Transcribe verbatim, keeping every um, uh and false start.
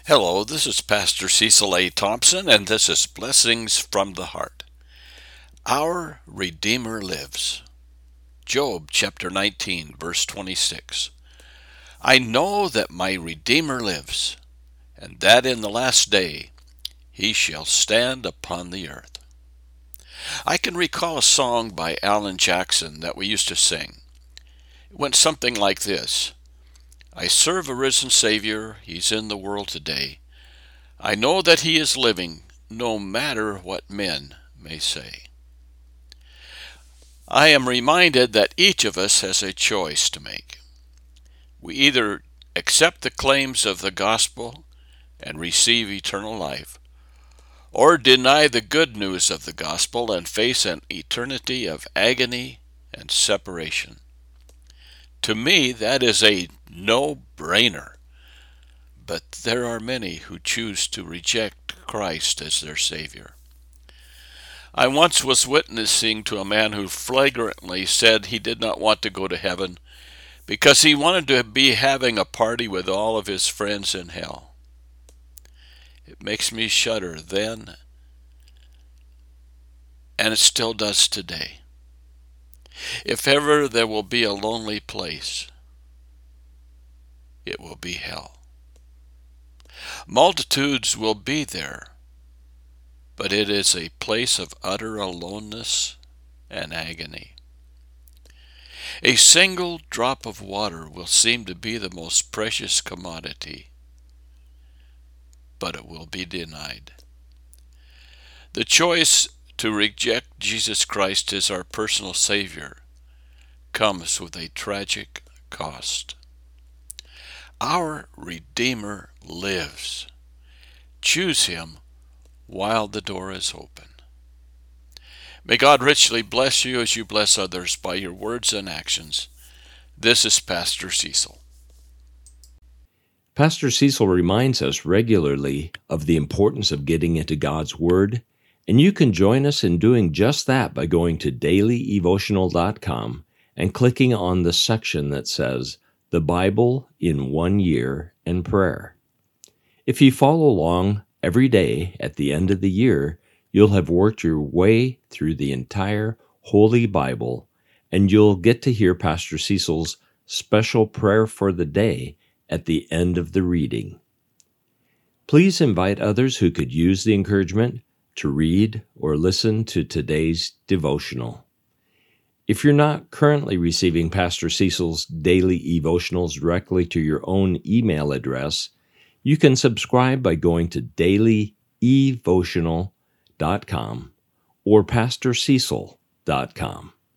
Hello, this is Pastor Cecil A. Thompson, and this is Blessings from the Heart. Our Redeemer lives. Job chapter nineteen, verse twenty-six. I know that my Redeemer lives, and that in the last day he shall stand upon the earth. I can recall a song by Alan Jackson that we used to sing. It went something like this. I serve a risen Savior, he's in the world today. I know that he is living, no matter what men may say. I am reminded that each of us has a choice to make. We either accept the claims of the gospel and receive eternal life, or deny the good news of the gospel and face an eternity of agony and separation. To me, that is a no-brainer. But there are many who choose to reject Christ as their Savior. I once was witnessing to a man who flagrantly said he did not want to go to heaven because he wanted to be having a party with all of his friends in hell. It makes me shudder then, and it still does today. If ever there will be a lonely place, it will be hell. Multitudes will be there, but it is a place of utter aloneness and agony. A single drop of water will seem to be the most precious commodity, but it will be denied. The choice to reject Jesus Christ as our personal Savior comes with a tragic cost. Our Redeemer lives. Choose him while the door is open. May God richly bless you as you bless others by your words and actions. This is Pastor Cecil. Pastor Cecil reminds us regularly of the importance of getting into God's Word, and you can join us in doing just that by going to daily evotional dot com and clicking on the section that says, The Bible in One Year and Prayer. If you follow along every day at the end of the year, you'll have worked your way through the entire Holy Bible, and you'll get to hear Pastor Cecil's special prayer for the day at the end of the reading. Please invite others who could use the encouragement to read or listen to today's devotional. If you're not currently receiving Pastor Cecil's daily evotionals directly to your own email address, you can subscribe by going to daily evotional dot com or pastor cecil dot com.